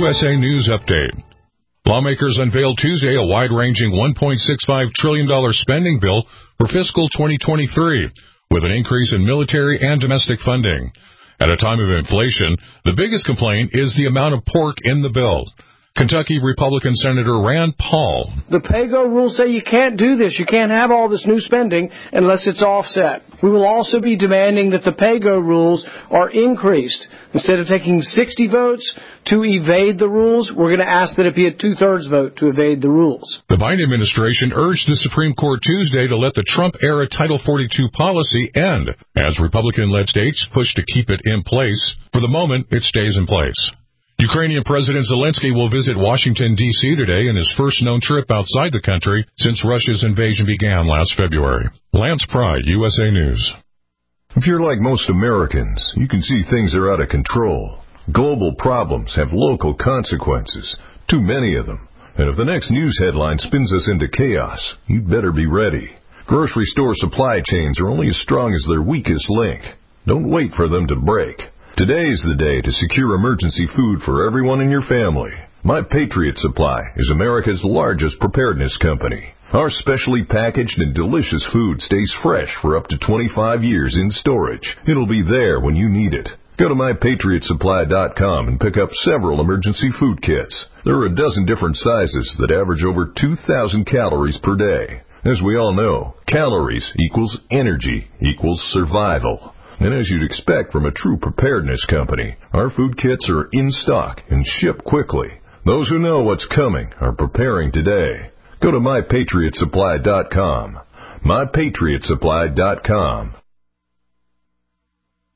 USA News Update. Lawmakers unveiled Tuesday a wide-ranging $1.65 trillion spending bill for fiscal 2023, with an increase in military and domestic funding. At a time of inflation, the biggest complaint is the amount of pork in the bill. Kentucky Republican Senator Rand Paul. The PAYGO rules say you can't do this. You can't have all this new spending unless it's offset. We will also be demanding that the PAYGO rules are increased. Instead of taking 60 votes to evade the rules, we're going to ask that it be a 2/3 vote to evade the rules. The Biden administration urged the Supreme Court Tuesday to let the Trump-era Title 42 policy end, as Republican-led states push to keep it in place. For the moment, it stays in place. Ukrainian President Zelensky will visit Washington, D.C. today in his first known trip outside the country since Russia's invasion began last February. Lance Pry, USA News. If you're like most Americans, you can see things are out of control. Global problems have local consequences, too many of them. And if the next news headline spins us into chaos, you'd better be ready. Grocery store supply chains are only as strong as their weakest link. Don't wait for them to break. Today's the day to secure emergency food for everyone in your family. My Patriot Supply is America's largest preparedness company. Our specially packaged and delicious food stays fresh for up to 25 years in storage. It'll be there when you need it. Go to MyPatriotSupply.com and pick up several emergency food kits. There are a dozen different sizes that average over 2,000 calories per day. As we all know, calories equals energy equals survival. And as you'd expect from a true preparedness company, our food kits are in stock and ship quickly. Those who know what's coming are preparing today. Go to MyPatriotSupply.com. MyPatriotSupply.com.